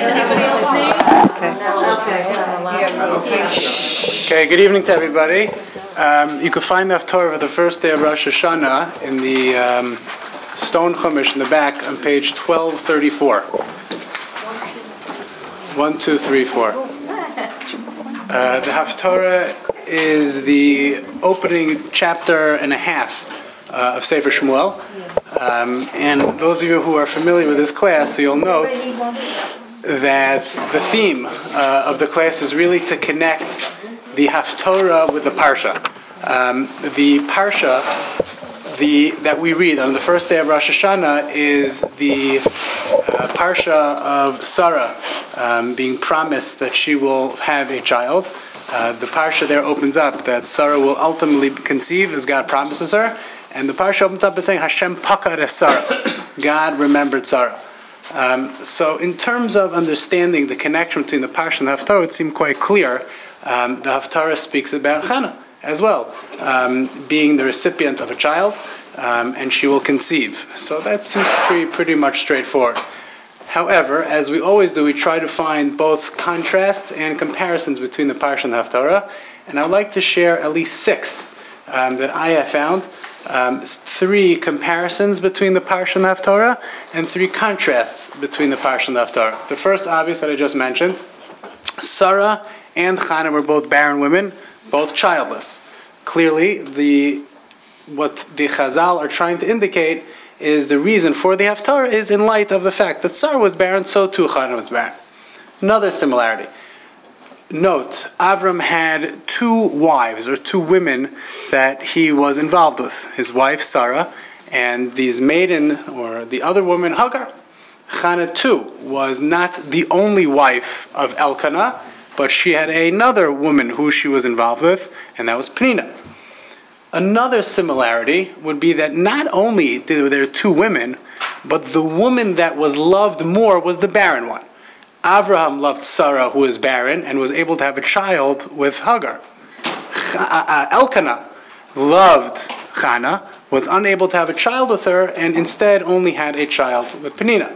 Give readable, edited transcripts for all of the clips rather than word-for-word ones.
Okay, good evening to everybody. You can find the Haftorah for the first day of Rosh Hashanah in the Stone Chumash in the back on page 1234. 1, 2, 3, 4. The Haftorah is the opening chapter and a half of Sefer Shmuel. And those of you who are familiar with this class, so you'll note that the theme of the class is really to connect the Haftorah with the Parsha. The Parsha that we read on the first day of Rosh Hashanah is the Parsha of Sarah being promised that she will have a child. The Parsha there opens up that Sarah will ultimately conceive as God promises her. And the Parsha opens up by saying, Hashem pakad es Sarah. God remembered Sarah. So in terms of understanding the connection between the Parsha and the Haftarah, it seemed quite clear. The Haftarah speaks about Chana as well, being the recipient of a child, and she will conceive. So that seems pretty much straightforward. However, as we always do, we try to find both contrasts and comparisons between the Parsha and the Haftarah, and I'd like to share at least 6 that I have found. 3 comparisons between the Parsha and the Haftarah, and 3 contrasts between the Parsha and the Haftarah. The first, obvious, that I just mentioned, Sarah and Chana were both barren women, both childless. Clearly, what the Chazal are trying to indicate is the reason for the Haftarah is in light of the fact that Sarah was barren, so too Chana was barren. Another similarity. Note, Avram had 2 wives, or 2 women, that he was involved with. His wife, Sarah, and these maiden, or the other woman, Hagar. Chana, too, was not the only wife of Elkanah, but she had another woman who she was involved with, and that was Penina. Another similarity would be that not only were there 2 women, but the woman that was loved more was the barren one. Abraham loved Sarah, who was barren, and was able to have a child with Hagar. Elkanah loved Chana, was unable to have a child with her, and instead only had a child with Penina.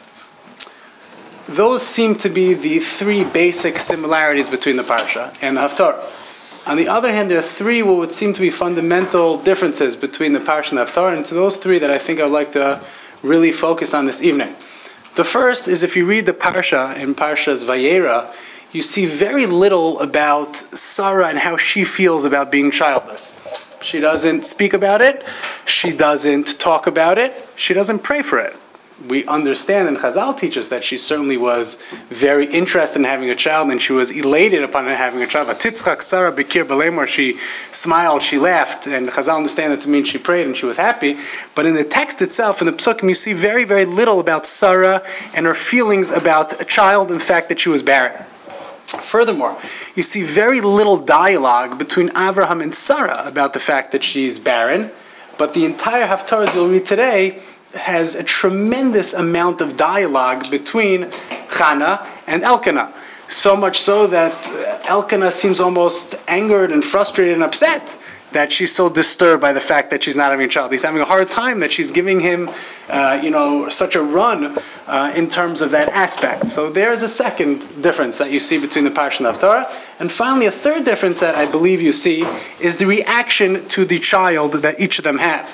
Those seem to be the 3 basic similarities between the Parsha and the Haftarah. On the other hand, there are 3 what would seem to be fundamental differences between the Parsha and the Haftarah, and to those 3 that I think I would like to really focus on this evening. The first is, if you read the Parsha in Parshas Vayera, you see very little about Sarah and how she feels about being childless. She doesn't speak about it. She doesn't talk about it. She doesn't pray for it. We understand, and Chazal teaches, that she certainly was very interested in having a child, and she was elated upon having a child. Titzchak Sarah Bikir Balemor, she smiled, she laughed, and Chazal understand that to mean she prayed and she was happy. But in the text itself, in the Psukim, you see very, very little about Sarah and her feelings about a child and the fact that she was barren. Furthermore, you see very little dialogue between Abraham and Sarah about the fact that she's barren, but the entire Haftarah that we'll read today has a tremendous amount of dialogue between Chana and Elkanah. So much so that Elkanah seems almost angered and frustrated and upset that she's so disturbed by the fact that she's not having a child. He's having a hard time that she's giving him, such a run in terms of that aspect. So there's a second difference that you see between the Parsha and the Haftarah. And finally, a third difference that I believe you see is the reaction to the child that each of them have.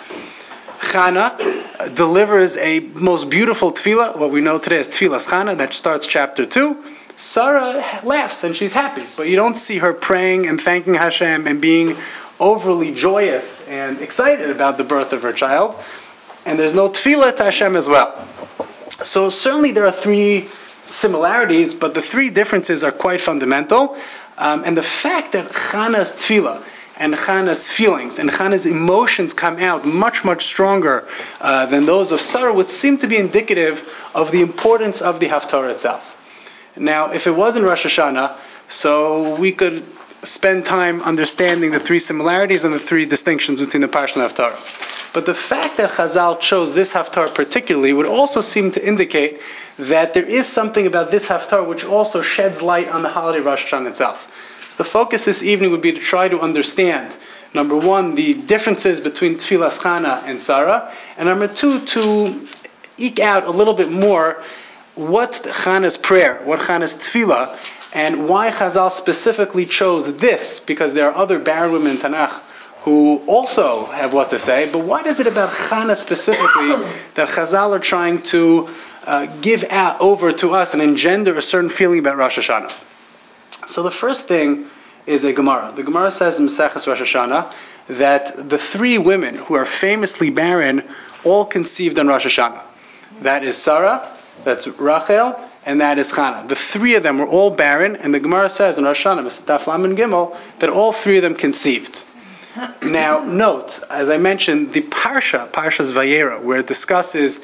Chana delivers a most beautiful tefillah. What we know today is Tefillas Chana, that starts chapter 2. Sarah laughs and she's happy, but you don't see her praying and thanking Hashem and being overly joyous and excited about the birth of her child. And there's no tefillah to Hashem as well. So certainly there are 3 similarities, but the 3 differences are quite fundamental. And the fact that Chana's tefillah and Chana's feelings and Chana's emotions come out much, much stronger than those of Sarah would seem to be indicative of the importance of the Haftarah itself. Now, if it wasn't Rosh Hashanah, so we could spend time understanding the 3 similarities and the 3 distinctions between the Parsha and the Haftarah. But the fact that Chazal chose this Haftarah particularly would also seem to indicate that there is something about this Haftarah which also sheds light on the holiday of Rosh Hashanah itself. So the focus this evening would be to try to understand, number 1, the differences between Tfilas Chana and Sarah, and number 2, to eke out a little bit more what Chana's prayer, what Chana's tefillah, and why Chazal specifically chose this, because there are other barren women in Tanakh who also have what to say, but what is it about Chana specifically that Chazal are trying to give over to us and engender a certain feeling about Rosh Hashanah? So the first thing is a Gemara. The Gemara says in Maseches Rosh Hashanah that the three women who are famously barren all conceived on Rosh Hashanah. That is Sarah, that's Rachel, and that is Chana. The three of them were all barren, and the Gemara says in Rosh Hashanah, Daf Lamed Gimel, that all three of them conceived. Now, note, as I mentioned, the Parshas Vayera, where it discusses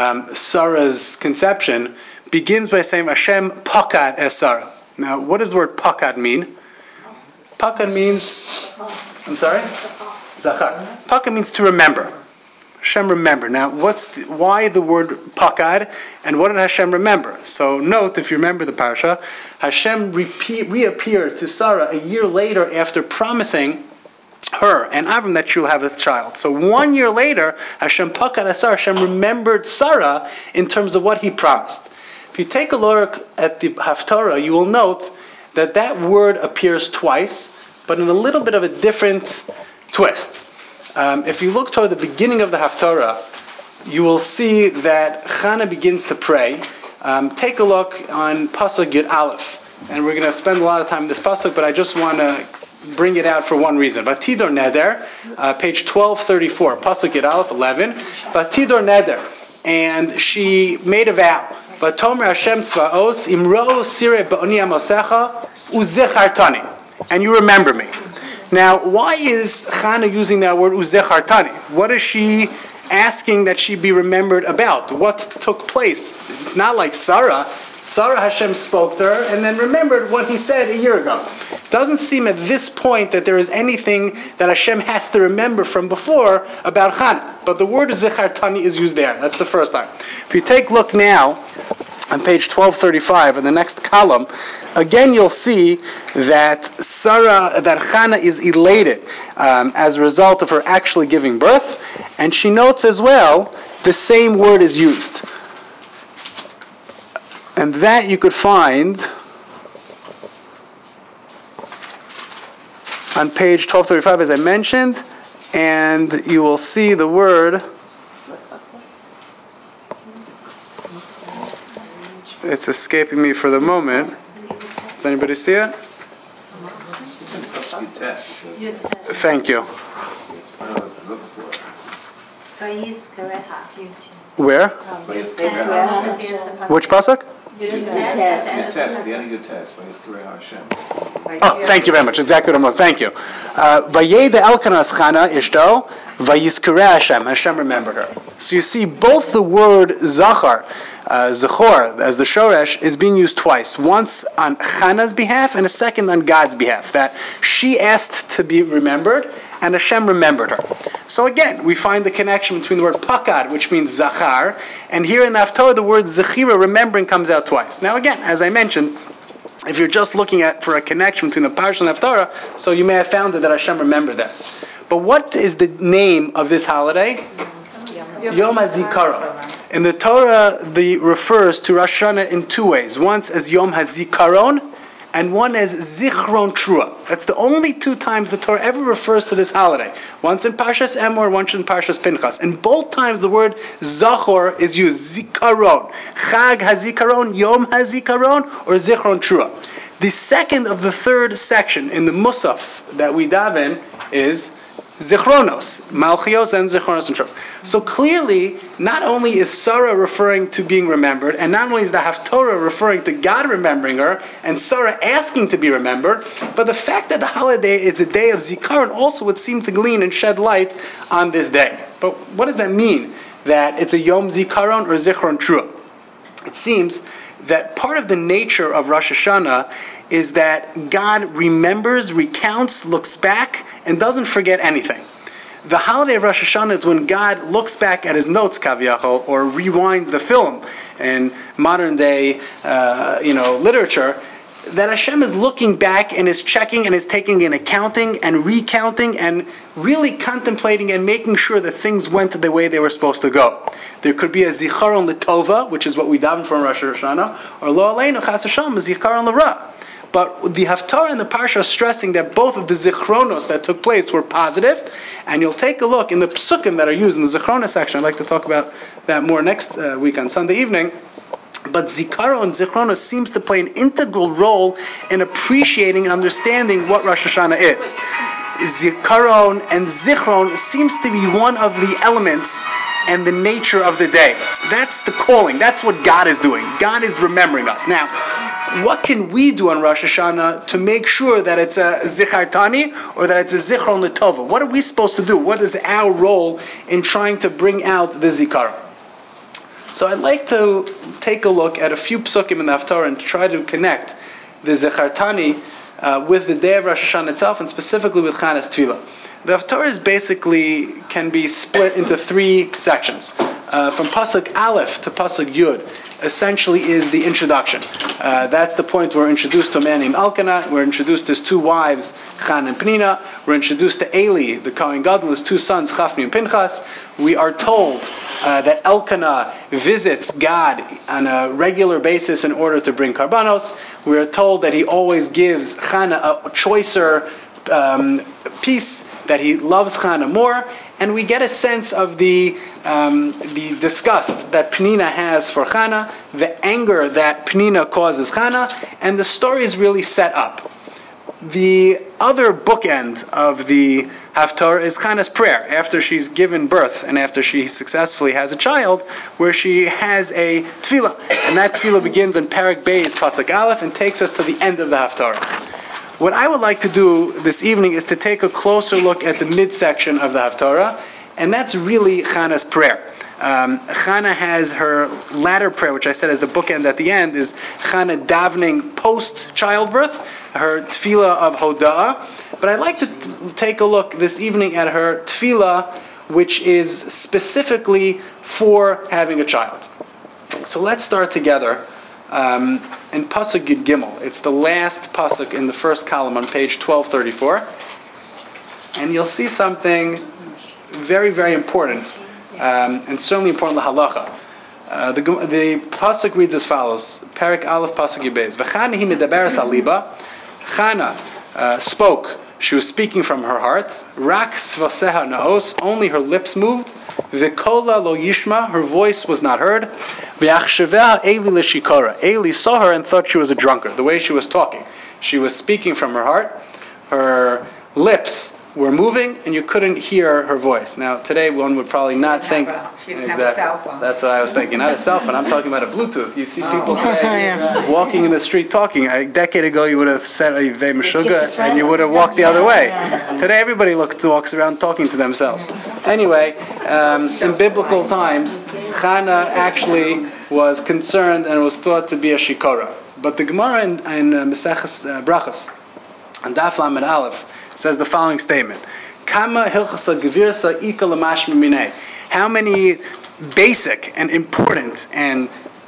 Sarah's conception, begins by saying, Hashem pakad es Sarah. Now, what does the word pakad mean? Pakad means, I'm sorry? Zachar. Pakad means to remember. Hashem remember. Now, why the word pakad, and what did Hashem remember? So note, if you remember the parsha, Hashem reappeared to Sarah a year later after promising her and Avram that she will have a child. So 1 year later, Hashem pakad Sarah, Hashem remembered Sarah in terms of what he promised. If you take a look at the Haftarah, you will note that that word appears twice, but in a little bit of a different twist. If you look toward the beginning of the Haftarah, you will see that Chana begins to pray. Take a look on Pasuk Yud Aleph, and we're going to spend a lot of time in this Pasuk, but I just want to bring it out for one reason. Vatidor Neder, page 1234, Pasuk Yud Aleph 11. Vatidor Neder, and she made a vow. Vatomer Hashem Tzvaos Imro Sire Ba'oni Amosecha Uzechartani, and you remember me. Now, why is Chana using that word Uzechartani? What is she asking that she be remembered about? What took place? It's not like Sarah. Sarah, Hashem spoke to her and then remembered what he said a year ago. It doesn't seem at this point that there is anything that Hashem has to remember from before about Chana. But the word Uzechartani is used there. That's the first time. If you take a look now on page 1235 in the next column, again you'll see that Chana is elated as a result of her actually giving birth, and she notes as well the same word is used. And that you could find on page 1235, as I mentioned, and you will see the word. It's escaping me for the moment. Does anybody see it? Thank you. Where? Which pasuk? Oh, thank you very much. Exactly what I'm looking. Thank you. Vayeda Elkanas Chana Ishto, Vayizkare Hashem. Hashem remembered her. So you see, both the word Zachar, Zachor, as the Shoresh, is being used twice. Once on Chana's behalf and a second on God's behalf. That she asked to be remembered, and Hashem remembered her. So again, we find the connection between the word pakad, which means zachar, and here in the Haftarah, the word zechira, remembering, comes out twice. Now again, as I mentioned, if you're just looking for a connection between the Parsha and the Haftarah, so you may have found that Hashem remembered that. But what is the name of this holiday? Yom HaZikaron. In the Torah, the refers to Rosh Hashanah in two ways. Once as Yom HaZikaron, and one as Zichron Trua. That's the only two times the Torah ever refers to this holiday. Once in Parshas Emor, once in Parshas Pinchas. And both times the word Zachor is used, Zikaron. Chag HaZikaron, Yom HaZikaron, or Zichron Trua. The second of the third section in the Musaf that we daven is Zichronos, Malchios and Zichronos and Trua. So clearly, not only is Sarah referring to being remembered, and not only is the Haftorah referring to God remembering her, and Sarah asking to be remembered, but the fact that the holiday is a day of Zikaron also would seem to glean and shed light on this day. But what does that mean? That it's a Yom Zikaron or Zichron Trua? It seems that part of the nature of Rosh Hashanah is that God remembers, recounts, looks back, and doesn't forget anything. The holiday of Rosh Hashanah is when God looks back at his notes, kaviyachol, or rewinds the film in modern day, literature, that Hashem is looking back and is checking and is taking an accounting and recounting and really contemplating and making sure that things went the way they were supposed to go. There could be a Zicharon L'Tova, which is what we daven for in Rosh Hashanah, or Lo Aleinu Chas Hashem, a Zicharon L'Ra. But the Haftarah and the Parsha are stressing that both of the Zichronos that took place were positive, and you'll take a look in the Psukim that are used in the Zichronos section. I'd like to talk about that more next week on Sunday evening. But Zikaron, Zichronos, seems to play an integral role in appreciating and understanding what Rosh Hashanah is. Zikaron and Zichron seems to be one of the elements and the nature of the day. That's the calling. That's what God is doing. God is remembering us. Now, what can we do on Rosh Hashanah to make sure that it's a Zichartani or that it's a Zichron L'Tova? What are we supposed to do? What is our role in trying to bring out the Zikaron? So I'd like to take a look at a few psukim in the Haftarah and try to connect the Zechartani with the day of Rosh Hashanah itself, and specifically with Chanas Tefillah. The Haftarah is basically can be split into three sections. From Pasuk Aleph to Pasuk Yud, essentially is the introduction. That's the point where we're introduced to a man named Elkanah. We're introduced to his two wives, Chan and Penina. We're introduced to Eli, the Kohen Gadol, his two sons, Chafni and Pinchas. We are told that Elkanah visits God on a regular basis in order to bring karbanos. We are told that he always gives Chana a choicer piece, that he loves Chana more. And we get a sense of the disgust that Penina has for Chana, the anger that Penina causes Chana, and the story is really set up. The other bookend of the Haftarah is Chana's prayer after she's given birth and after she successfully has a child, where she has a tefillah. And that tefillah begins in Parak Beis, Pasuk Aleph, and takes us to the end of the Haftarah. What I would like to do this evening is to take a closer look at the midsection of the Haftarah, and that's really Chana's prayer. Chana has her latter prayer, which I said is the bookend at the end, is Chana davening post-childbirth, her tefillah of Hoda'ah. But I'd like to take a look this evening at her tefillah, which is specifically for having a child. So let's start together. In Pasuk Yud Gimel, it's the last Pasuk in the first column on page 1234, and you'll see something very, very important, and certainly important to halacha. The Pasuk reads as follows: Parak Aleph Pasuk Yud Beis. V'chana hi medaberes al liba. Chana spoke. She was speaking from her heart. Rak svaseha naos. Only her lips moved. V'kola lo yishma. Her voice was not heard. V'achsheveha Eli l'shikora. Eli saw her and thought she was a drunkard. The way she was talking, she was speaking from her heart. Her lips were moving, and you couldn't hear her voice. Now, today one would probably not think she didn't have a cell phone. That's what I was thinking. Not a cell phone. I'm talking about a Bluetooth. You see people today walking in the street talking. A decade ago, you would have said a Vei Meshuga, and you would have walked the other way. Today, everybody walks around talking to themselves. Anyway, in biblical times, Chana actually was concerned and was thought to be a shikora. But the Gemara in Maseches Brachos, and Daf Lamed Aleph, says the following statement: Kama hilchasa gevirsa ika lamashma minei. How many basic and important and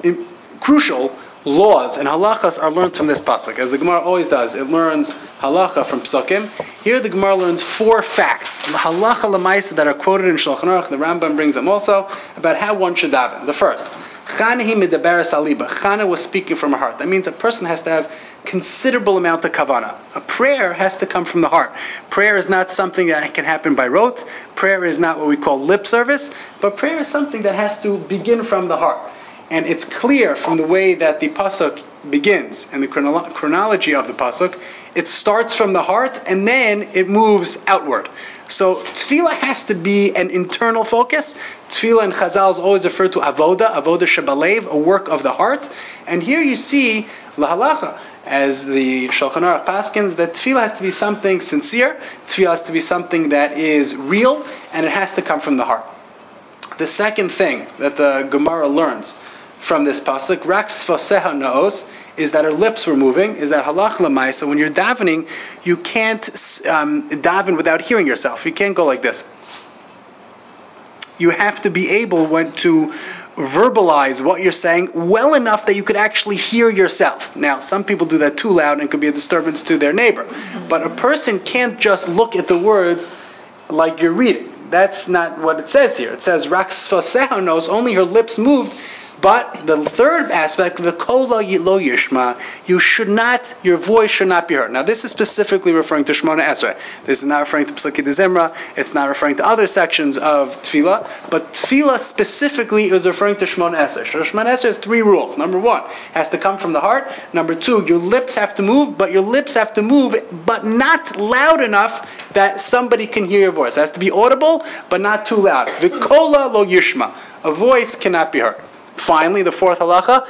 crucial laws and halachas are learned from this pasuk? As the Gemara always does, it learns halacha from psukim. Here the Gemara learns 4 facts, halacha lemaisa, that are quoted in Shulchan Aruch. The Rambam brings them also, about how one should daven. The first, Chana hi medaberes al liba. Chana was speaking from her heart. That means a person has to have considerable amount of kavanah. A prayer has to come from the heart. Prayer is not something that can happen by rote. Prayer is not what we call lip service, but prayer is something that has to begin from the heart. And it's clear from the way that the pasuk begins and the chronology of the pasuk, it starts from the heart and then it moves outward. So tefillah has to be an internal focus. Tefillah in Chazal is always referred to avoda shebalev, a work of the heart. And here you see lahalacha, as the Shulchan Aruch paskins, that tefillah has to be something sincere, tefillah has to be something that is real, and it has to come from the heart. The second thing that the Gemara learns from this pasuk, rak svaseha naos, is that her lips were moving, is that halach l'maisa, when you're davening, you can't daven without hearing yourself. You can't go like this. You have to be able to verbalize what you're saying well enough that you could actually hear yourself. Now, some people do that too loud and it could be a disturbance to their neighbor. But a person can't just look at the words like you're reading. That's not what it says here. It says, Rak sfaseha knows, only her lips moved. But the third aspect, the kola lo yishma, your voice should not be heard. Now, this is specifically referring to Shemona Esrei. This is not referring to Pesukei de Zimra. It's not referring to other sections of Tefillah. But Tefillah specifically is referring to Shemona Esrei. Shemona Esrei has 3 rules. Number 1, it has to come from the heart. Number 2, your lips have to move, but your lips have to move, but not loud enough that somebody can hear your voice. It has to be audible, but not too loud. The kola lo yishma. A voice cannot be heard. Finally, the 4th halacha,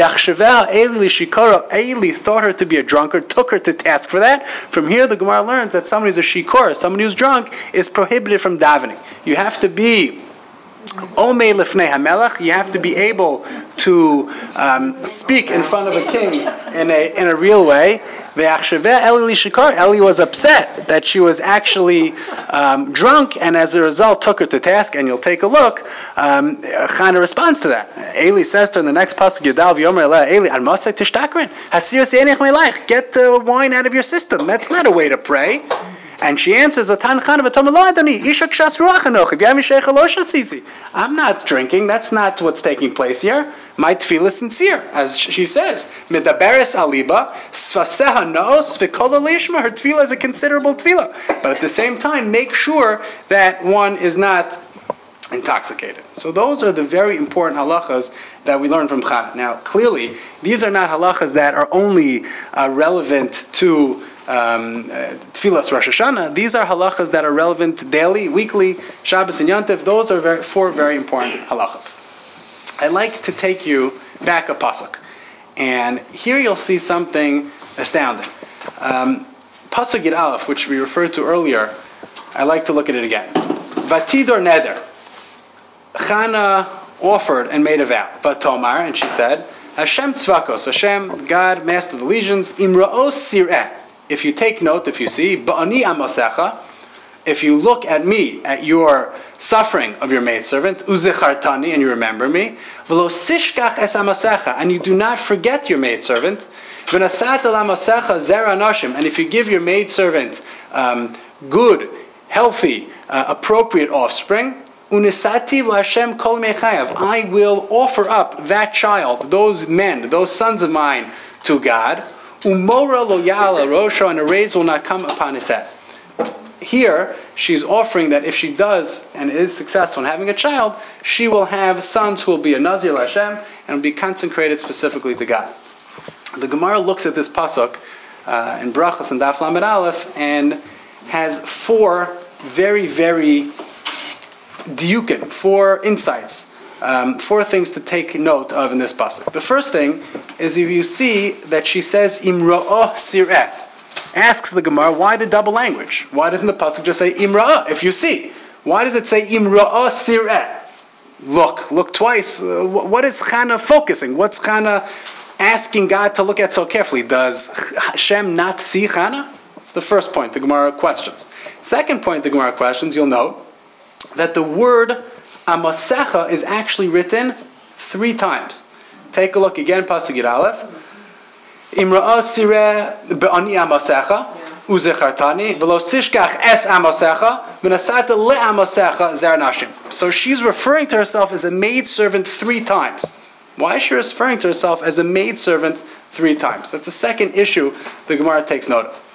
Eli thought her to be a drunkard, took her to task for that. From here, the Gemara learns that someone who's a shikor, someone who's drunk, is prohibited from davening. You have to be Omei lifnei hamelech. You have to be able to speak in front of a king in a real way. Eli was upset that she was actually drunk, and as a result took her to task. And you'll take a look. Chana responds to that. Eli says to her in the next pasuk, Yudal v'yomer eleh Eli armasei tishtakrin hasir seinich me'leich. Get the wine out of your system. That's not a way to pray. And she answers, I'm not drinking. That's not what's taking place here. My tefillah is sincere. As she says, her tefillah is a considerable tefillah. But at the same time, make sure that one is not intoxicated. So those are the very important halachas that we learn from Chana. Now, clearly, these are not halachas that are only relevant to Tefillas Rosh Hashanah. These are halachas that are relevant daily, weekly, Shabbos and Yontif. Those are 4 very important halachas. I'd like to take you back a pasuk, and here you'll see something astounding. Pasuk Yud Aleph, which we referred to earlier, I like to look at it again. Vatidor neder. Chana offered and made a vow. Vatomar, and she said, Hashem tzvakos, Hashem, God, Master of the legions, imra'os sir'eh. If you take note, if you see, ba'ani amasecha, if you look at me, at your suffering of your maidservant, uzechartani, and you remember me, v'lo sishkach es amasecha, and you do not forget your maidservant, v'nasat el amasecha zera nashim, and if you give your maidservant good, healthy, appropriate offspring, unisati v'Hashem kol mechayav, I will offer up that child, those men, those sons of mine, to God. Umora lo ya'ala rosho, and a raise will not come upon his head. Here, she's offering that if she does and is successful in having a child, she will have sons who will be a Nazir Hashem and will be consecrated specifically to God. The Gemara looks at this pasuk in Brachos and Daf Lamed Aleph and has 4 very, very diukin, 4 insights. 4 things to take note of in this pasuk. The first thing is if you see that she says imra'ah sir'eh. Asks the Gemara, why the double language? Why doesn't the pasuk just say imra'ah? If you see, why does it say imra'ah sir'eh? Look twice. What is Chana focusing? What's Chana asking God to look at so carefully? Does Hashem not see Chana? That's the first point the Gemara questions. Second point the Gemara questions, you'll note that the word Amasecha is actually written 3 times. Take a look again, Pasuk Yud Aleph. Imra'ah sireh be'ani amasecha uzechartani v'lo sishkach es amasecha v'nasata le amasecha zer nashim. So she's referring to herself as a maidservant 3 times. Why is she referring to herself as a maidservant 3 times? That's the second issue the Gemara takes note of.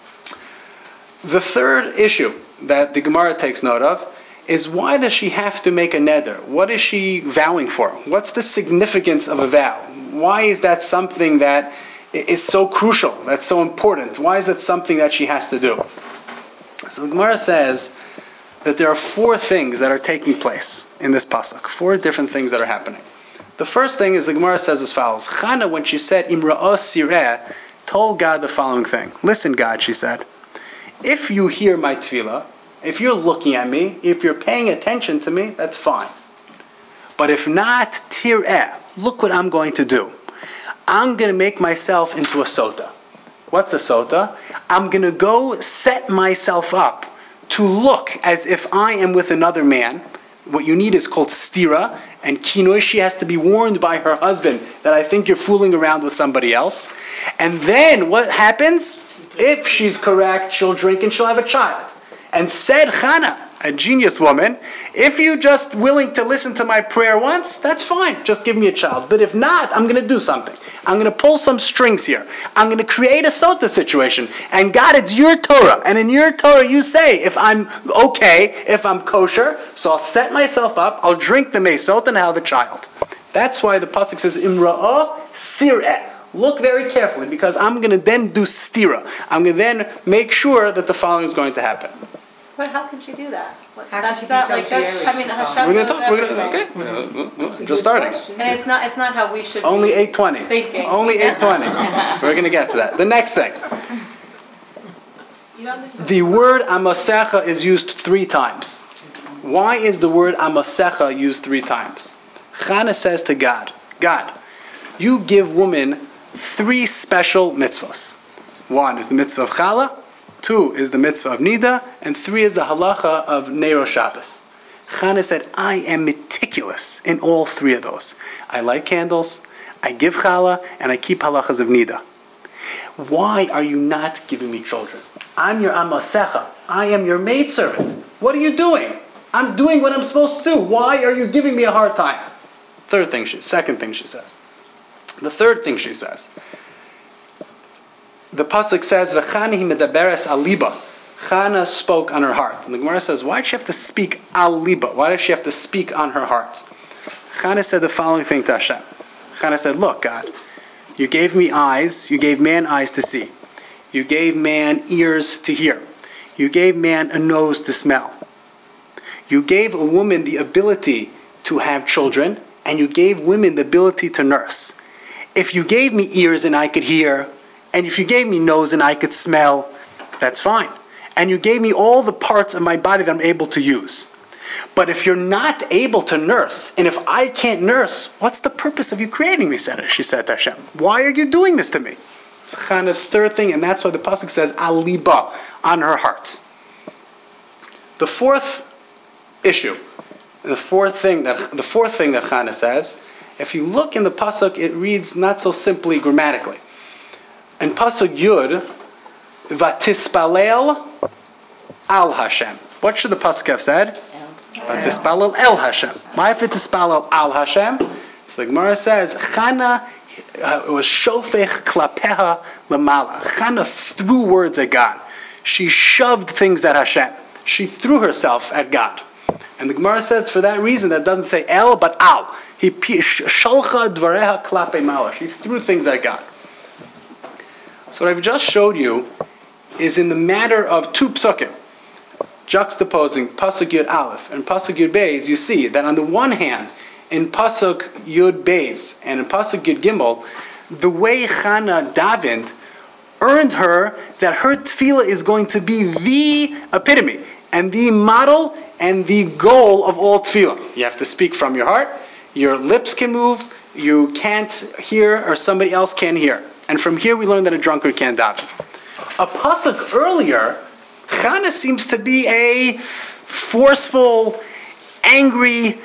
The third issue that the Gemara takes note of is why does she have to make a neder? What is she vowing for? What's the significance of a vow? Why is that something that is so crucial, that's so important? Why is that something that she has to do? So the Gemara says that there are 4 things that are taking place in this pasuk. 4 different things that are happening. The first thing is the Gemara says as follows. Chana, when she said Imra'ah sireh, told God the following thing. Listen, God, she said, if you hear my tefillah, if you're looking at me, if you're paying attention to me, that's fine. But if not, tir'eh, look what I'm going to do. I'm going to make myself into a sota. What's a sota? I'm going to go set myself up to look as if I am with another man. What you need is called stira, and kinoi, she has to be warned by her husband that I think you're fooling around with somebody else. And then what happens? If she's correct, she'll drink and she'll have a child. And said Chana, a genius woman, if you're just willing to listen to my prayer once, that's fine. Just give me a child. But if not, I'm going to do something. I'm going to pull some strings here. I'm going to create a sota situation. And God, it's your Torah. And in your Torah, you say, if I'm okay, if I'm kosher, so I'll set myself up, I'll drink the mesot, and I'll have a child. That's why the pasuk says, Imra'ah sir'eh. Look very carefully, because I'm going to then do stira. I'm going to then make sure that the following is going to happen. But how can she do that? Hashem. We're going to talk. Okay, just starting. And it's not how we should. Only be 8:20. thinking. Only 8:20. We're going to get to that. The next thing. The word amasecha is used 3 times. Why is the word amasecha used 3 times? Chana says to God, God, you give women 3 special mitzvahs. 1 is the mitzvah of challah. 2 is the mitzvah of nida, and 3 is the halacha of Neiro Shabbos. Chana said, I am meticulous in all 3 of those. I light candles, I give challah, and I keep halachas of nida. Why are you not giving me children? I'm your amasecha. I am your maidservant. What are you doing? I'm doing what I'm supposed to do. Why are you giving me a hard time? Second thing she says. The third thing she says. The pasuk says, "V'chani medaberes al liba." Chana spoke on her heart. And the Gemara says, why did she have to speak al liba? Why did she have to speak on her heart? Chana said the following thing to Hashem. Chana said, look, God, you gave me eyes. You gave man eyes to see. You gave man ears to hear. You gave man a nose to smell. You gave a woman the ability to have children, and you gave women the ability to nurse. If you gave me ears and I could hear, and if you gave me nose and I could smell, that's fine. And you gave me all the parts of my body that I'm able to use. But if you're not able to nurse, and if I can't nurse, what's the purpose of you creating me, she said to Hashem. Why are you doing this to me? It's Chana's third thing, and that's why the pasuk says, aliba, on her heart. The fourth issue, the fourth thing that Chana says, if you look in the pasuk, it reads not so simply grammatically. In pasuk Yud, Vatispalel al Hashem. What should the pasuk have said? Vatispalel el Hashem. Why Vatispalel al Hashem? So the Gemara says, Chana was shofech klapeha lamala. Chana threw words at God. She shoved things at Hashem. She threw herself at God. And the Gemara says, for that reason, that doesn't say el, but al. He shalcha dvareha klape mala. She threw things at God. So what I've just showed you is in the matter of 2 psukim, juxtaposing pasuk Yud Aleph and pasuk Yud Beis, you see that on the one hand, in pasuk Yud Beis and in pasuk Yud Gimel, the way Chana davened earned her that her tefillah is going to be the epitome and the model and the goal of all tefillah. You have to speak from your heart. Your lips can move. You can't hear, or somebody else can hear. And from here we learn that a drunkard can't daven. A pasuk earlier, Chana seems to be a forceful, angry,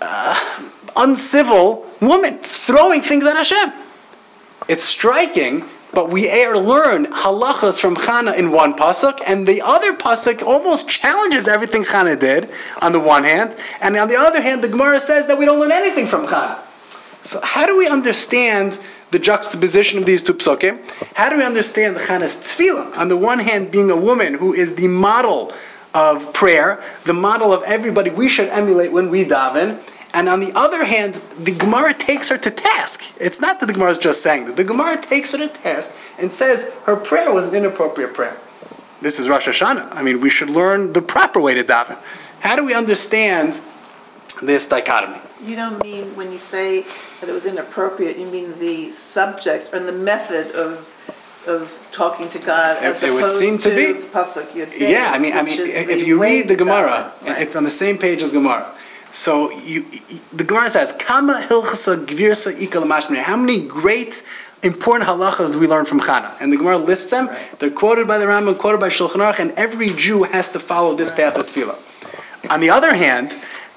uncivil woman throwing things at Hashem. It's striking, but we learn halachas from Chana in one pasuk, and the other pasuk almost challenges everything Chana did on the one hand, and on the other hand, the Gemara says that we don't learn anything from Chana. So how do we understand the juxtaposition of these 2 psukim? How do we understand Chana's tefillah? On the one hand, being a woman who is the model of prayer, the model of everybody we should emulate when we daven, and on the other hand, the Gemara takes her to task. It's not that the Gemara is just saying that. The Gemara takes her to task and says her prayer was an inappropriate prayer. This is Rosh Hashanah. I mean, we should learn the proper way to daven. How do we understand this dichotomy? You don't mean when you say that it was inappropriate, you mean the subject and the method of talking to God as it would opposed seem to be. the pasuk Yud Beis, Yeah, I mean, if you read the Gemara, it's on the same page as Gemara. So the Gemara says, "Kama hilchasa gvirsa ikal mashmir." How many great, important halachas do we learn from Chana? And the Gemara lists them. Right. They're quoted by the Rambam, quoted by Shulchan Aruch, and every Jew has to follow this path of tefillah. On the other hand,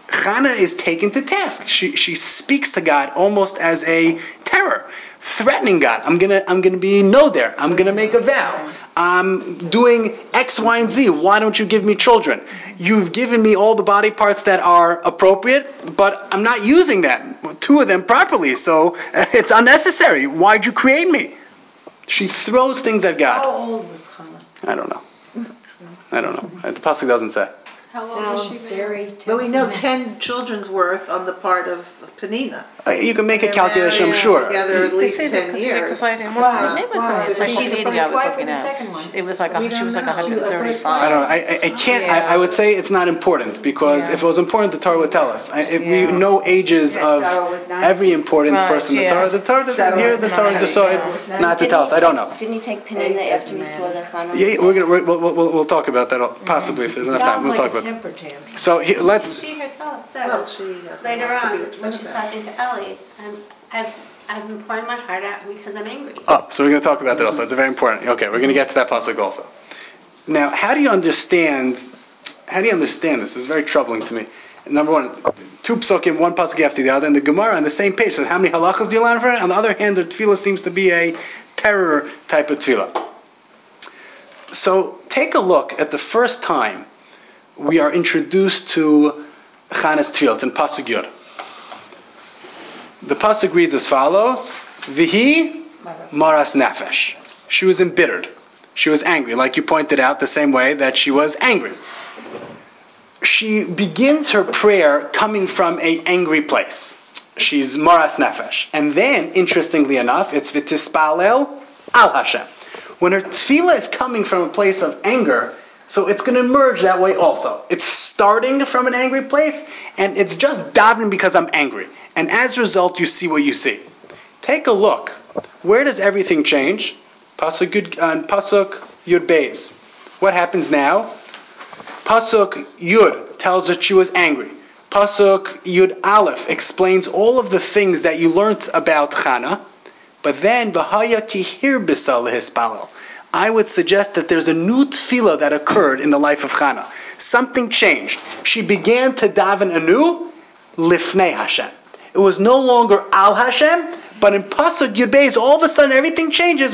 Chana is taken to task. She speaks to God almost as a terror, threatening God. I'm gonna be no there. I'm gonna make a vow. I'm doing X, Y, and Z. Why don't you give me children? You've given me all the body parts that are appropriate, but I'm not using them, 2 of them properly, so it's unnecessary. Why'd you create me? She throws things at God. How old was Hannah? I don't know. The pasuk doesn't say. How old was she? Very But we know 10 children's worth on the part of Penina. You can make a They're calculation, I'm married sure. Together at least They say that 10 because years. maybe it was on the Was she the encyclopedia first I was wife or looking the at. second one? It was like We don't she was like know. She was the first 135. I don't know. I can't. I would say it's not important because if it was important, the Torah would tell us. We know ages of every important Right, person. yeah. The Torah doesn't here. The Torah decide not to tell us. I don't know. Didn't he take Penina after he saw the Chana? Yeah, we'll talk about that possibly if there's enough time. We'll talk about it. temper tantrum. So let's. She herself said Well, she Later has to on, be upset when she's about it. talking to Ellie, I've been pouring my heart out because I'm angry. Oh, so we're going to talk about that also. It's very important. Okay, we're going to get to that pasuk also. Now, how do you understand this? It's very troubling to me. Number one, 2 psukim, 1 pasuk after the other, and the Gemara on the same page says, how many halachas do you learn from it? On the other hand, the tefillah seems to be a terror type of tefillah. So take a look at the first time we are introduced to Chana's tefillah. It's in pasuk Yud. The pasuk reads as follows: Vihi maras nefesh. She was embittered. She was angry, like you pointed out, the same way that she was angry. She begins her prayer coming from an angry place. She's maras nefesh. And then, interestingly enough, it's v'tispalel al Hashem. When her tefillah is coming from a place of anger, so it's going to emerge that way also. It's starting from an angry place, and it's just davening because I'm angry. And as a result, you see what you see. Take a look. Where does everything change? Pasuk Yud Beis. What happens now? Pasuk Yud tells that she was angry. Pasuk Yud Aleph explains all of the things that you learnt about Chana. But then, V'haya kihir b'sa lehispalel. I would suggest that there's a new tefillah that occurred in the life of Chana. Something changed. She began to daven anew, lifnei Hashem. It was no longer al Hashem, but in Pasuk Yud Beis, all of a sudden everything changes.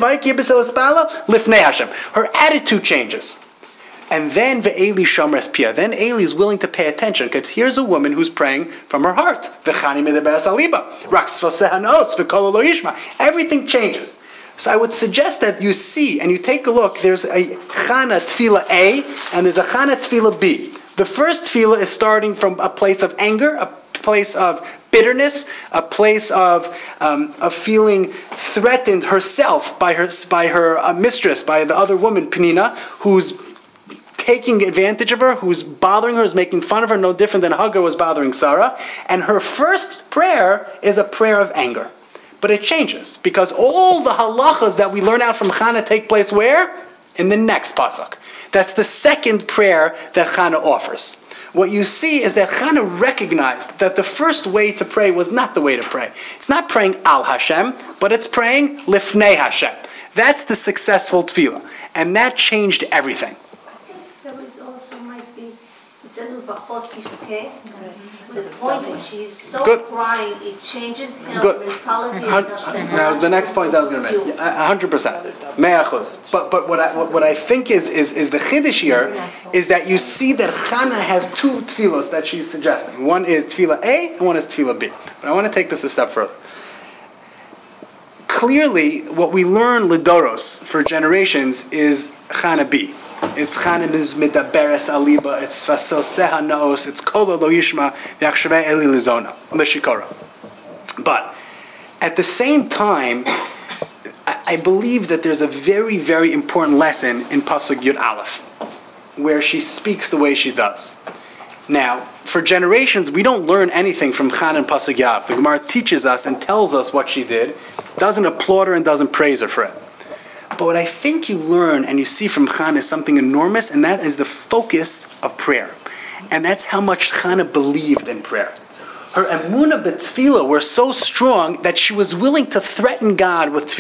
Lifnei Hashem. Her attitude changes. And then Ve'eli Shomres Pia. Then Eli is willing to pay attention because here's a woman who's praying from her heart. V'chani medeberes aliba. Raks v'sehanos v'kol lo yishma. Everything changes. So I would suggest that you see and you take a look. There's a Chana Tefillah A and there's a Chana Tefillah B. The first tefillah is starting from a place of anger, a place of bitterness, a place of feeling threatened herself by her mistress, by the other woman, Penina, who's taking advantage of her, who's bothering her, is making fun of her, no different than Hagar was bothering Sarah. And her first prayer is a prayer of anger. But it changes, because all the halachas that we learn out from Chana take place where? In the next pasuk. That's the second prayer that Chana offers. What you see is that Chana recognized that the first way to pray was not the way to pray. It's not praying al Hashem, but it's praying lifnei Hashem. That's the successful tefillah. And that changed everything. There was also might be, it says V'chot Yifkeh, the point when she's so crying, it changes him. Good. That was the next point I was going to make. 100%. Me'achos. But what I think is the chiddush here is that you see that Chana has 2 tefillos that she's suggesting. One is tefillah A and one is tefillah B. But I want to take this a step further. Clearly, what we learn Lidoros for generations is Chana B. It's Chana is medaberes aliba. It's vasoseha naos. It's kolo lo yishma v'achshavei eli lizona l'shikora. But at the same time, I believe that there's a very, very important lesson in Pasuk Yud Aleph, where she speaks the way she does. Now, for generations, we don't learn anything from Chana and Pasuk Yav. The Gemara teaches us and tells us what she did, doesn't applaud her and doesn't praise her for it. But what I think you learn and you see from Chana is something enormous, and that is the focus of prayer. And that's how much Chana believed in prayer. Her emunah b'tefillah were so strong that she was willing to threaten God with tefillah.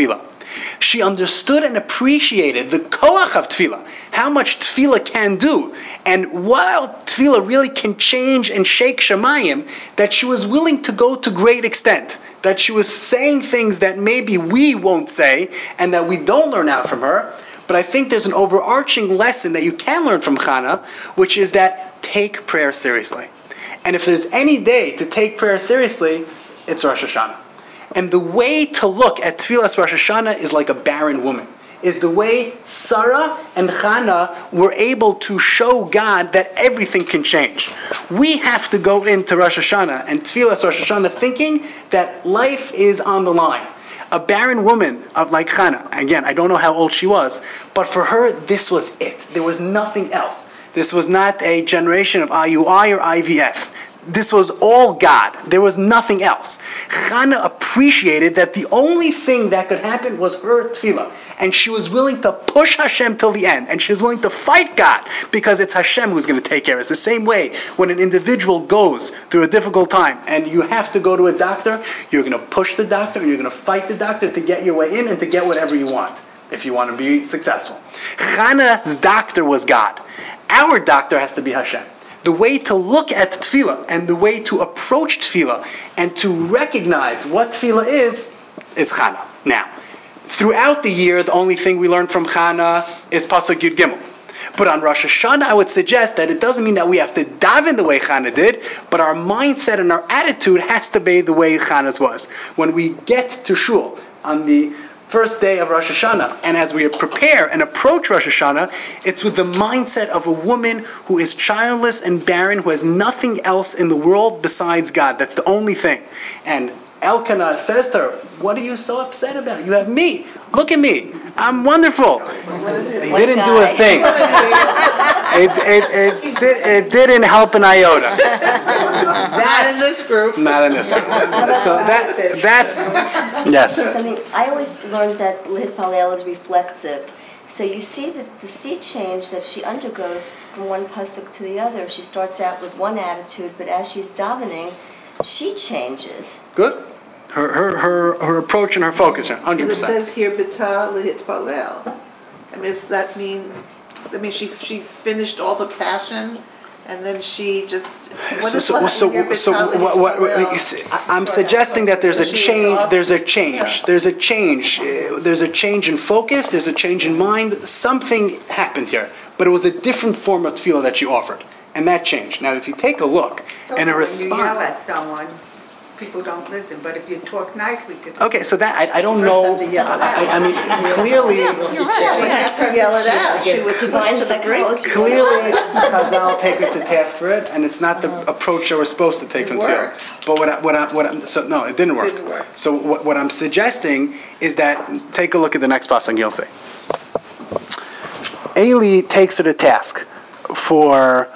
She understood and appreciated the koach of tefillah, how much tefillah can do, and while tefillah really can change and shake shamayim, that she was willing to go to great extent, that she was saying things that maybe we won't say and that we don't learn out from her. But I think there's an overarching lesson that you can learn from Chana, which is that take prayer seriously. And if there's any day to take prayer seriously, it's Rosh Hashanah. And the way to look at Tfilas Rosh Hashanah is like a barren woman. Is the way Sarah and Chana were able to show God that everything can change. We have to go into Rosh Hashanah and Tfilas Rosh Hashanah thinking that life is on the line. A barren woman like Chana, again, I don't know how old she was, but for her, this was it. There was nothing else. This was not a generation of IUI or IVF. This was all God. There was nothing else. Chana appreciated that the only thing that could happen was her tefillah. And she was willing to push Hashem till the end. And she was willing to fight God because it's Hashem who's going to take care of it. It's the same way when an individual goes through a difficult time and you have to go to a doctor, you're going to push the doctor and you're going to fight the doctor to get your way in and to get whatever you want if you want to be successful. Chana's doctor was God. Our doctor has to be Hashem. The way to look at tefillah and the way to approach tefillah and to recognize what tefillah is Chana. Now, throughout the year, the only thing we learn from Chana is Pasuk Yud Gimel. But on Rosh Hashanah, I would suggest that it doesn't mean that we have to daven the way Chana did, but our mindset and our attitude has to be the way Chana's was. When we get to Shul on the first day of Rosh Hashanah, and as we prepare and approach Rosh Hashanah, it's with the mindset of a woman who is childless and barren, who has nothing else in the world besides God. That's the only thing. And Elkanah says to her, what are you so upset about? You have me. Look at me. I'm wonderful. He didn't do a thing. It didn't help an iota. Not in this group. Not in this group. So that's, yes. Something I always learned that L'Hitpalel is reflexive. So you see the sea change that she undergoes from one pasuk to the other. She starts out with one attitude, but as she's davening, she changes. Good. Her approach and her focus, 100%. It says here, B'ta L'Hitpalel. I mean, that means, she finished all the passion, and then she just. I'm suggesting that there's a change. There's a change. There's a change. There's a change in focus. There's a change in mind. Something happened here, but it was a different form of tefillah that she offered, and that changed. Now, if you take a look and a response. When you yell at someone, people don't listen, but if you talk nicely to them. Okay, so that I don't know. I mean, clearly. You're right. She had to yell it out. She was Divine pushed to the brink. psychology. Clearly, Chazal take her to task for it, and it's not the approach that we're supposed to take from tefillah. But so no, it didn't work. So what I'm suggesting is that take a look at the next pasuk, you'll see. Eli takes her to task for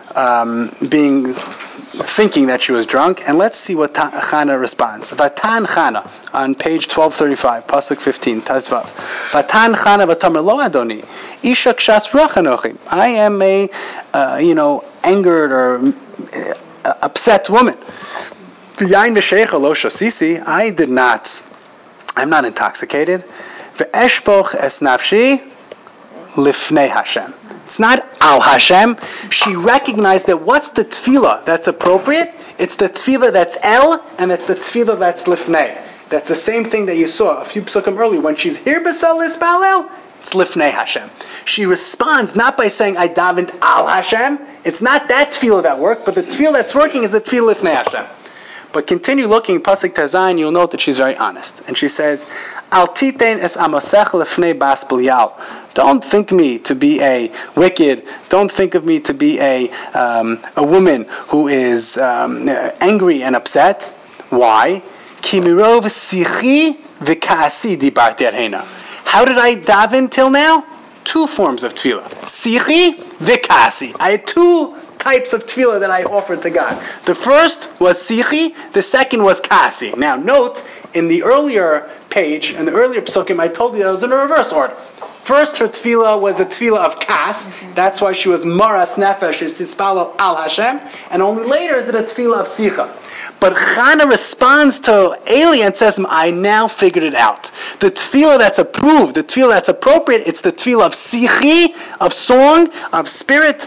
thinking that she was drunk, and let's see what Chana responds. Vatan Chana on page 1235, pasuk 15, Tazvav. Vatan Chana v'tomer lo Adoni, isha kshas ruach anochi. I am a angered or upset woman. V'yain v'sheicha lo shosisi. I'm not intoxicated. V'eshpoch es nafshi lifnei Hashem. It's not al Hashem. She recognized that what's the tefillah that's appropriate? It's the tefillah that's el, and it's the tefillah that's lifnei. That's the same thing that you saw a few psukim earlier. When she's here b'sal ispalel, it's lifnei Hashem. She responds not by saying I davened al Hashem. It's not that tefillah that worked, but the tefillah that's working is the tefillah lifnei Hashem. But continue looking, pasuk Tazayin, you'll note that she's very honest. And she says, Al titein es amosech lefnei bas Belial. Don't think me to be a wicked, don't think of me to be a woman who is angry and upset. Why? Ki mirov sichi v'ka'asi dibarti arheina. How did I daven till now? Two forms of tefillah. Sichi v'ka'asi. I had two types of tefillah that I offered to God. The first was sichi, the second was kasi. Now note, in the earlier page, in the earlier psukim, I told you that it was in a reverse order. First, her tefillah was a tefillah of kas. That's why she was maras nefesh, is tispalel al Hashem. And only later is it a tefillah of sicha. But Chana responds to Eli and says, I now figured it out. The tefillah that's approved, the tefillah that's appropriate, it's the tefillah of sichi, of song, of spirit,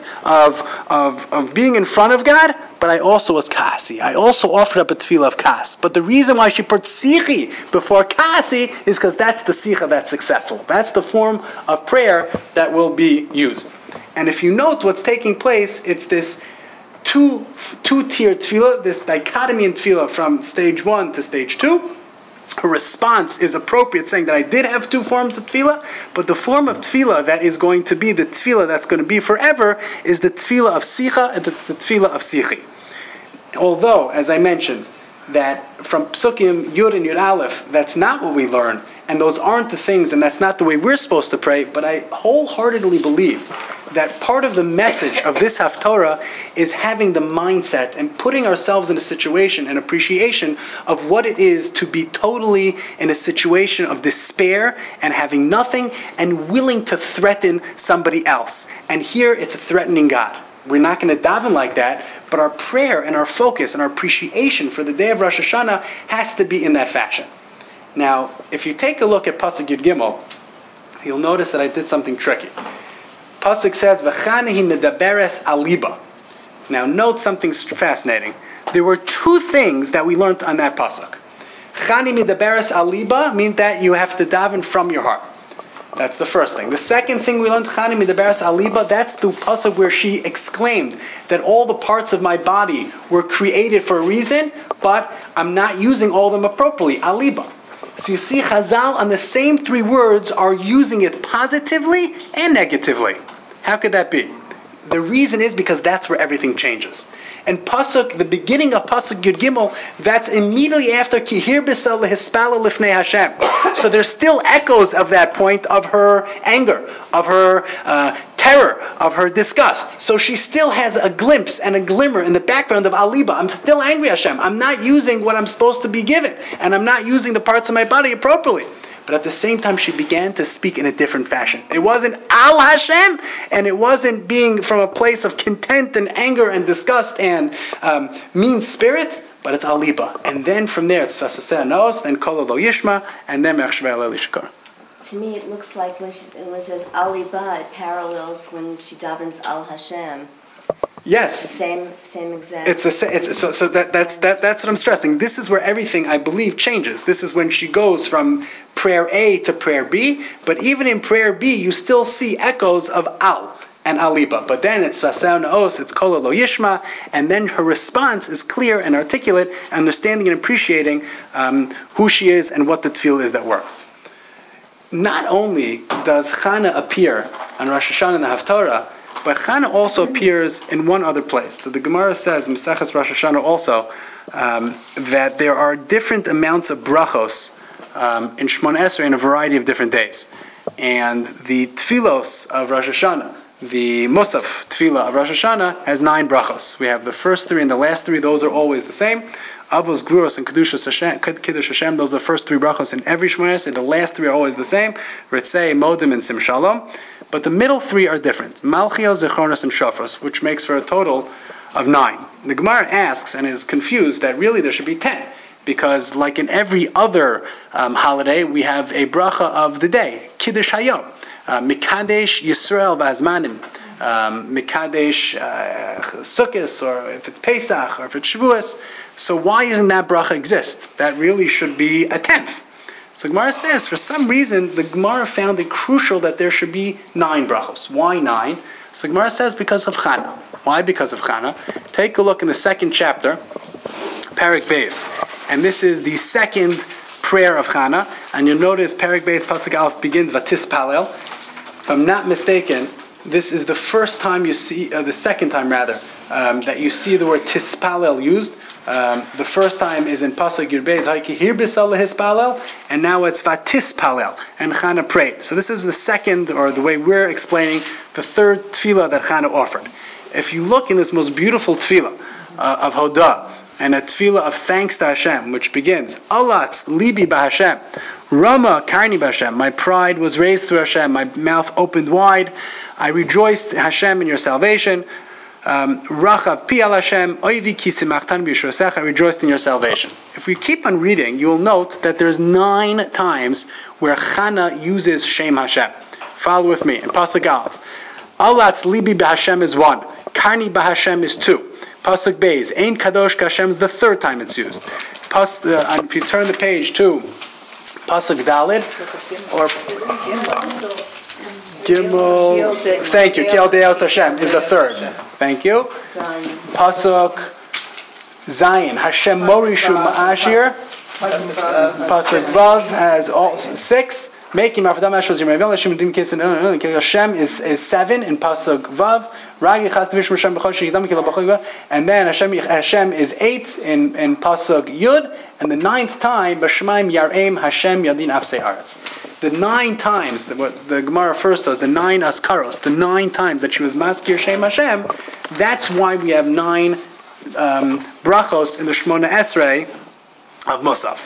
of being in front of God. But I also was kasi. I also offered up a tefillah of kas. But the reason why she put sichi before kasi is because that's the sicha that's successful. That's the form of prayer that will be used. And if you note what's taking place, it's this two-tier tefillah, this dichotomy in tefillah from stage 1 to stage 2. Her response is appropriate, saying that I did have two forms of tefillah, but the form of tefillah that is going to be the tefillah that's going to be forever is the tefillah of sicha, and it's the tefillah of sichi. Although, as I mentioned, that from Psukim Yud and Yud Aleph, that's not what we learn, and those aren't the things, and that's not the way we're supposed to pray, but I wholeheartedly believe that part of the message of this Haftorah is having the mindset and putting ourselves in a situation and appreciation of what it is to be totally in a situation of despair and having nothing and willing to threaten somebody else. And here it's a threatening God. We're not going to daven like that, but our prayer and our focus and our appreciation for the day of Rosh Hashanah has to be in that fashion. Now, if you take a look at Pasuk Yud Gimel, you'll notice that I did something tricky. Pasuk says, "V'chanehi medaberes aliba." Now, note something fascinating. There were two things that we learned on that pasuk. "Chani medaberes aliba" means that you have to daven from your heart. That's the first thing. The second thing we learned, "Chani medaberes aliba," that's the pasuk where she exclaimed that all the parts of my body were created for a reason, but I'm not using all of them appropriately. Aliba. So you see, Chazal on the same three words are using it positively and negatively. How could that be? The reason is because that's where everything changes. And Pasuk, the beginning of Pasuk Yud Gimel, that's immediately after Kihir B'Sel Lehispala Lifnei Hashem. So there's still echoes of that point of her anger, of her terror, of her disgust. So she still has a glimpse and a glimmer in the background of Aliba. I'm still angry, Hashem. I'm not using what I'm supposed to be given, and I'm not using the parts of my body appropriately. But at the same time, she began to speak in a different fashion. It wasn't Al Hashem, and it wasn't being from a place of content and anger and disgust and mean spirit, but it's Aliba. And then from there, it's Sasaseh Nos, then Kol Lo Yishma, and then Mechshvei Alei Shikar. To me, it looks like when it says Aliba, it parallels when she davens Al Hashem. Yes. The same exact. So that's what I'm stressing. This is where everything, I believe, changes. This is when she goes from prayer A to prayer B, but even in prayer B, you still see echoes of Al and Aliba. But then it's Vasau Naos, it's Kol Lo Yishma, and then her response is clear and articulate, understanding and appreciating who she is and what the tefillah is that works. Not only does Chana appear on Rosh Hashanah in the Haftarah, but Chana also appears in one other place. The Gemara says in Maseches Rosh Hashanah also that there are different amounts of brachos in Shmon Esrei in a variety of different days. And the tefillos of Rosh Hashanah, the Musaf tefillah of Rosh Hashanah, has 9 brachos. We have the first 3 and the last 3, those are always the same. Avos, Gruos, and Kiddush Hashem, those are the first 3 brachos in every Shmon Esrei. The last 3 are always the same. Ritzei, Modim, and Sim Shalom. But the middle 3 are different. Malchio, Zechronos, and Shofros, which makes for a total of 9. The Gemara asks and is confused that really there should be 10. Because like in every other holiday, we have a bracha of the day. Kiddush Hayom. Mikadesh Yisrael V'Azmanim. Mikadesh Sukkos, or if it's Pesach, or if it's Shavuos. So why doesn't that bracha exist? That really should be a 10th. So Gemara says, for some reason, the Gemara found it crucial that there should be 9 brachos. Why 9? So Gemara says because of Chana. Why because of Chana? Take a look in the 2nd chapter, Parak Beis. And this is the second prayer of Chana. And you'll notice Parak Beis Pasuk Aleph begins Vatis Palel. If I'm not mistaken, this is the first time you see, the second time rather, that you see the word Tispalel used. The first time is in Pasuk Yud Beis, Ha'ikihir B'Sel Lehispalel, and now it's Vatispalel, and Chana prayed. So this is the second, or the way we're explaining, the third tefillah that Chana offered. If you look in this most beautiful tefillah of Hodah, and a tefillah of thanks to Hashem, which begins, Alatz libi b'Hashem, Rama karni b'Hashem, my pride was raised through Hashem, my mouth opened wide, I rejoiced Hashem in your salvation, Rachav pi al Hashem, oivi ki simachtan b'yisrosecha, rejoiced in your salvation. If we keep on reading, you will note that there's 9 times where Chana uses Shem Hashem. Follow with me. In Pasuk Aleph, Alatz libi b'Hashem is 1. Karni b'Hashem is 2. Pasuk Beis, Ein kadosh k'Hashem is the 3rd time it's used. If you turn the page to Pasuk Dalid, or Gimel, thank you, Kiel Deos Hashem is the 3rd. Thank you. Pasuk Zayin, Hashem Morishu Ma'ashir. Pasuk Vav has all 6. Making Hashem is 7 in Pasuk Vav. And then Hashem is 8 in Pasuk Yud. And the 9th time, B'Shemaim Yar'em Hashem Yadin Afsei Aretz. The 9 times, what the Gemara refers to as the 9 Askaros, the 9 times that she was Maskir Shem Hashem, that's why we have 9 brachos in the Shmona Esrei of Musaf.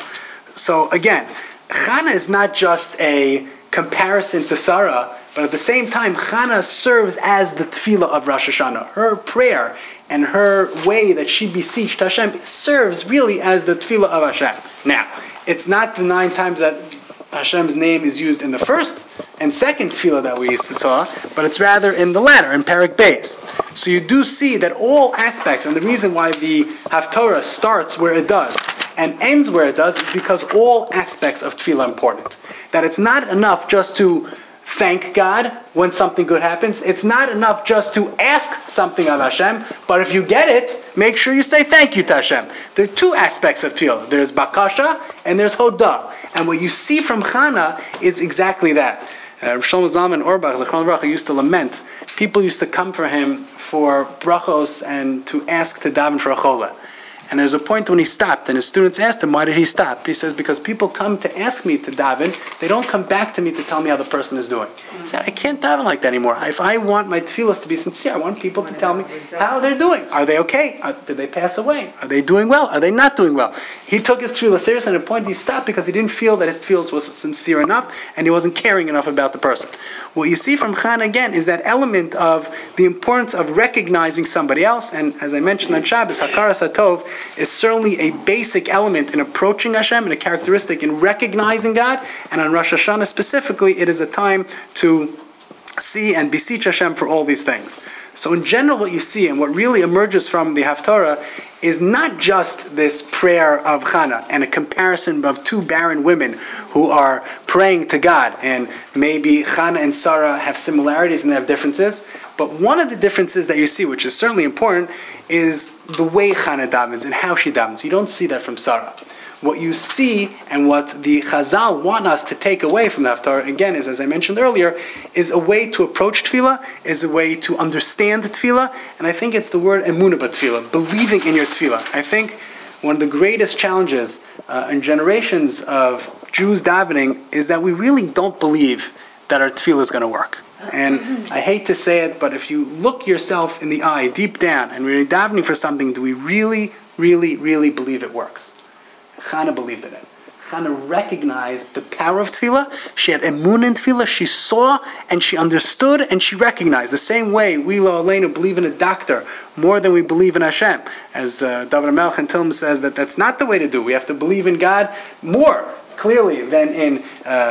So again, Chana is not just a comparison to Sarah, but at the same time, Chana serves as the tefillah of Rosh Hashanah. Her prayer and her way that she beseeched Hashem serves really as the tefillah of Hashem. Now, it's not the 9 times that Hashem's name is used in the first and second tefillah that we saw, but it's rather in the latter, in Perek Beis. So you do see that all aspects, and the reason why the Haftorah starts where it does and ends where it does is because all aspects of tefillah are important. That it's not enough just to thank God when something good happens. It's not enough just to ask something of Hashem, but if you get it, make sure you say thank you to Hashem. There are 2 aspects of tefillah. There's bakasha and there's hodah. And what you see from Chana is exactly that. Shlomo Zalman Auerbach, Zechron Baruch, used to lament. People used to come for him for brachos and to ask to daven for a chola. And there's a point when he stopped, and his students asked him, why did he stop? He says, because people come to ask me to daven, they don't come back to me to tell me how the person is doing. He said, I can't daven like that anymore. If I want my tefillos to be sincere, I want people to tell me how they're doing. Are they okay? Did they pass away? Are they doing well? Are they not doing well? He took his tefillah serious, and at a point he stopped because he didn't feel that his tefillos was sincere enough, and he wasn't caring enough about the person. What you see from Chana again is that element of the importance of recognizing somebody else, and as I mentioned on Shabbos, Hakaras HaTov is certainly a basic element in approaching Hashem and a characteristic in recognizing God. And on Rosh Hashanah specifically, it is a time to see and beseech Hashem for all these things. So in general, what you see and what really emerges from the Haftarah is not just this prayer of Chana and a comparison of 2 barren women who are praying to God, and maybe Chana and Sarah have similarities and they have differences, but one of the differences that you see, which is certainly important, is the way Chana davens and how she davens. You don't see that from Sarah. What you see and what the Chazal want us to take away from the Haftarah, again, is, as I mentioned earlier, is a way to approach Tefillah, is a way to understand Tefillah, and I think it's the word emunah b'Tefillah, believing in your Tefillah. I think one of the greatest challenges in generations of Jews davening is that we really don't believe that our Tefillah is going to work. And I hate to say it, but if you look yourself in the eye, deep down, and we're davening for something, do we really, really, really believe it works? Chana believed in it. Chana recognized the power of tefillah. She had emunah in tefillah. She saw and she understood and she recognized. The same way we, Lo Aleinu, believe in a doctor more than we believe in Hashem. As David HaMelech in Tilm says, that's not the way to do. We have to believe in God more clearly than in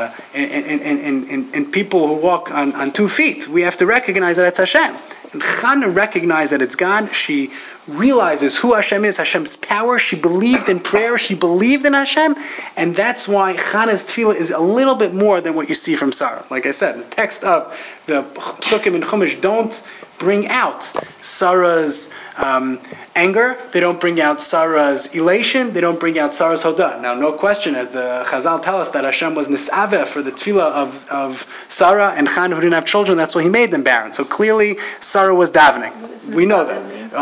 people who walk on 2 feet. We have to recognize that it's Hashem. And Chana recognized that it's God. She realizes who Hashem is, Hashem's power. She believed in prayer. She believed in Hashem. And that's why Chana's tefillah is a little bit more than what you see from Sarah. Like I said, the text of the Psukim in Chumash don't bring out Sarah's anger. They don't bring out Sarah's elation. They don't bring out Sarah's hodah. Now, no question, as the Chazal tell us, that Hashem was nisaveh for the tefillah of Sarah and Chana, who didn't have children. That's why he made them barren. So clearly, Sarah was davening. We know that.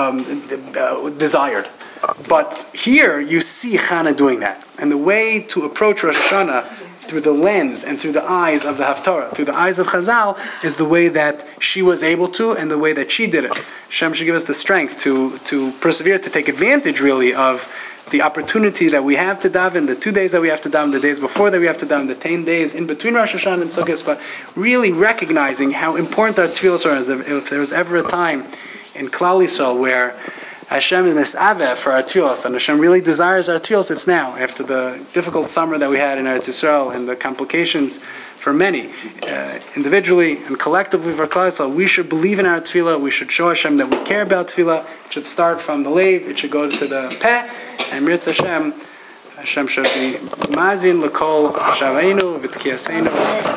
Desired. But here, you see Chana doing that. And the way to approach Rosh Hashanah through the lens and through the eyes of the Haftarah, through the eyes of Chazal, is the way that she was able to and the way that she did it. Hashem should give us the strength to persevere, to take advantage, really, of the opportunity that we have to daven, the 2 days that we have to daven, the days before that we have to daven, the 10 days in between Rosh Hashanah and Sukkot, but really recognizing how important our tefillos are. As if there was ever a time in Klal Yisrael where Hashem is nis'aveh for our tefillos, and Hashem really desires our tefillos. It's now, after the difficult summer that we had in Eretz Yisrael and the complications for many, individually and collectively for Klal Yisrael. We should believe in our tefillah. We should show Hashem that we care about tefillah. It should start from the leiv. It should go to the peh. And Mirz Hashem, Hashem should be mazin l'kol shavainu v'tkiyaseinu.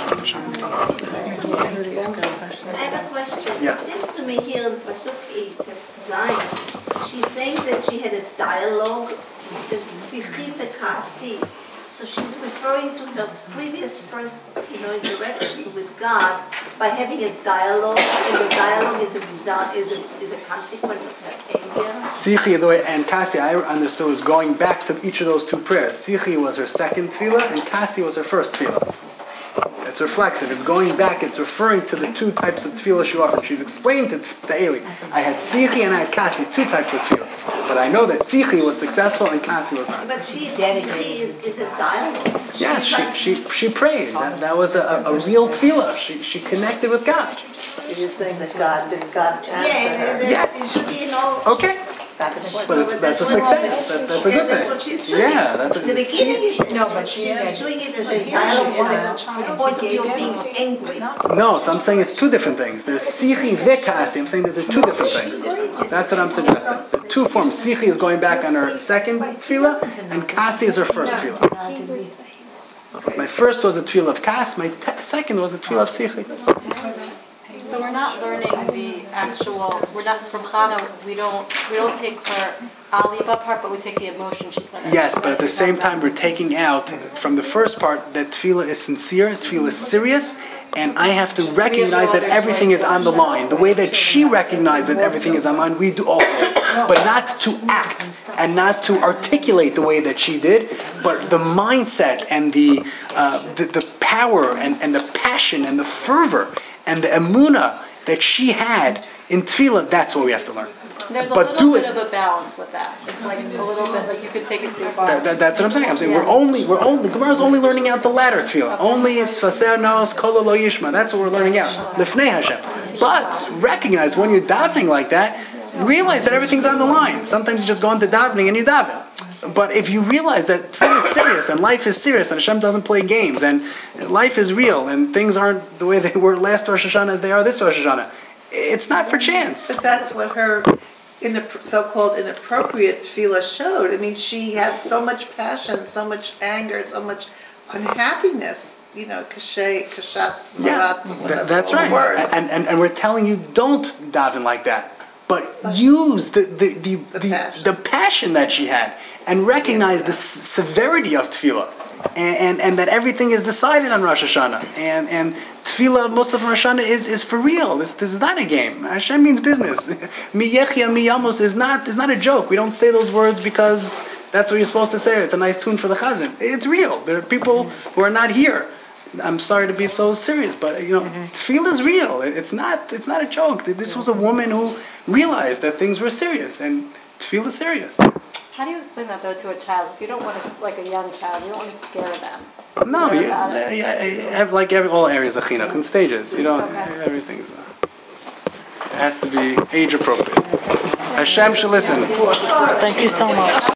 I have a question. Yeah. It seems to me here in Pasuk 8, that Zion, she's saying that she had a dialogue. It says, Sichi v'kasi. So she's referring to her previous first, interaction with God by having a dialogue, and the dialogue is a result, is a consequence of her anger. Sichi, the way, and Kasi, I understood, was going back to each of those two prayers. Sichi was her second tefillah, and Kasi was her first tefillah. It's reflexive. It's going back. It's referring to the two types of tefillah she offered. She's explained to Eli. I had Sichi and I had Kasi, two types of tefillah. But I know that Sichi was successful and Kasi was not. But Sichi is a dialogue. Yes, she prayed. That was a real tefillah. She connected with God. You're just saying that God answered Yeah, her. it should be in all. Okay. But that's a success. That's a good thing. That's what she's saying. Yeah, that's a The beginning is she's said- doing it as a dialogue, as a point of view of being angry. No, so I'm saying it's two different things. There's Sichi v'Kasi. I'm saying that they're two different things. That's what I'm suggesting. Two forms. Sichi is going back on her second tefillah, and Kasi is her first tefillah. My first was a tefillah of Kas. My second was a tefillah of Sichi. So we're not learning the actual, we're not, from Chana, we don't take her Aliva part, but we take the emotion she put in. Yes, but at the same time, we're taking out from the first part that tefillah is sincere, tefillah is serious, and I have to recognize that everything is on the line. The way that she recognized that everything is on the line, we do also. But not to act and not to articulate the way that she did, but the mindset and the power and the passion and the fervor and the emunah that she had in tefillah, that's what we have to learn. There's a But little do bit it. of a balance with that. It's like a little bit, like you could take it too far. That's what I'm saying. I'm saying we're only, Gemara's only learning out the latter tefillah. Only Sfaser Naos Kol Lo Yishma. That's what we're learning out. Lifnei Hashem. But recognize when you're davening like that, realize that everything's on the line. Sometimes you just go into davening and you daven. But if you realize that tefillah is serious and life is serious and Hashem doesn't play games and life is real and things aren't the way they were last Rosh Hashanah as they are this Rosh Hashanah, it's not for chance. But that's what her so-called inappropriate tefillah showed. I mean, she had so much passion, so much anger, so much unhappiness. Kashat, Marat, whatever. That's right. Words. And we're telling you, don't daven like that. But use the passion that she had and recognize the severity of tefillah. And that everything is decided on Rosh Hashanah. And tefillah, Musaf Rosh Hashanah is for real. This is not a game. Hashem means business. Mi yechia mi yamos is not a joke. We don't say those words because that's what you're supposed to say. It's a nice tune for the chazan. It's real. There are people who are not here. I'm sorry to be so serious, but tefillah is real. It's not a joke. This was a woman who realized that things were serious, and tefillah is serious. How do you explain that though to a child? Because you don't want to, like a young child, you don't want to scare them. No, like all areas of chinuch in stages. Everything is. It has to be age appropriate. Hashem should listen. Thank you so much.